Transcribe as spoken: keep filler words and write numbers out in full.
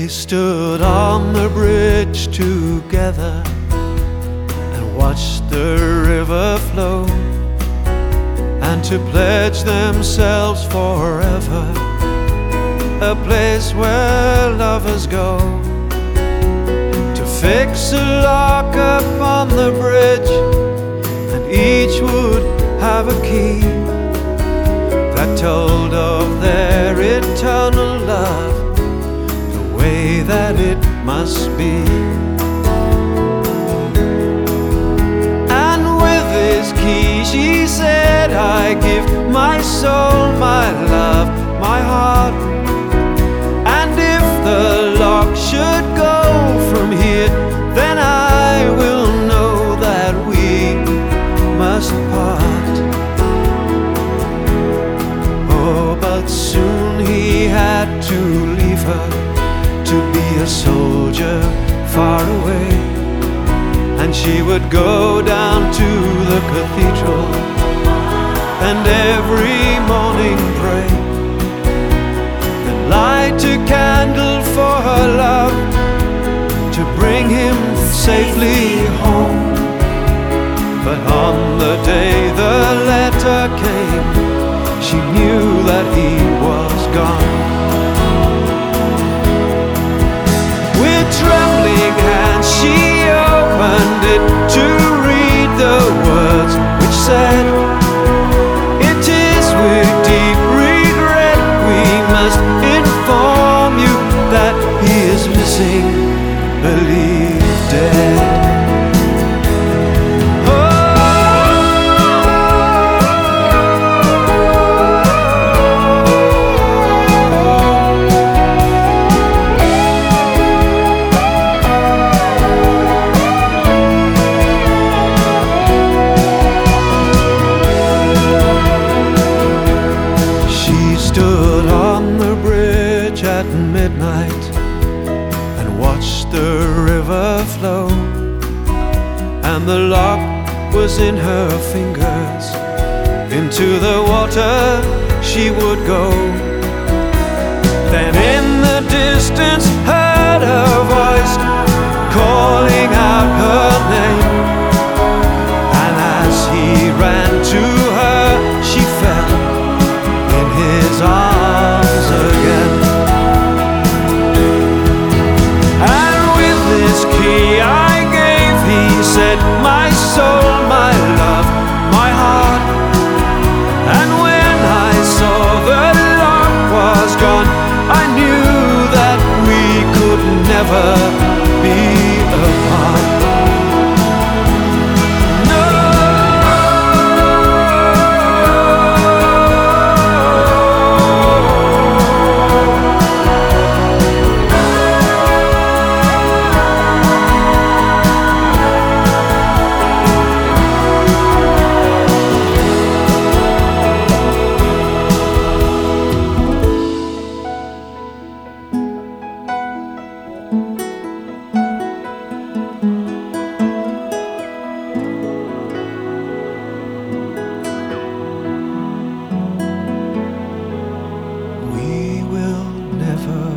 They stood on the bridge together and watched the river flow, and to pledge themselves forever, a place where lovers go, to fix a lock upon the bridge, and each would have a key that told of their eternal love, the way that it must be. And with this key she said, I give my soul, my love, my heart, and if the lock should go from here, then I will know that we must part. Oh, but soon he had to leave her to be a soldier far away, and she would go down to the cathedral and every morning pray, and light a candle for her love to bring him safely home. But on the day the letter came, she knew that he was gone. With trembling hands she opened it to read the words which said, it is with deep regret we must inform you that he is missing, believed dead. Stood on the bridge at midnight and watched the river flow, and the lock was in her fingers. Into the water she would go. Then in the distance heard a voice calling out her name, and as he ran to her she fell his arms again. And with this key I gave, he said, my soul, my love, my heart. And when I saw the lock was gone, I knew that we could never be apart. Never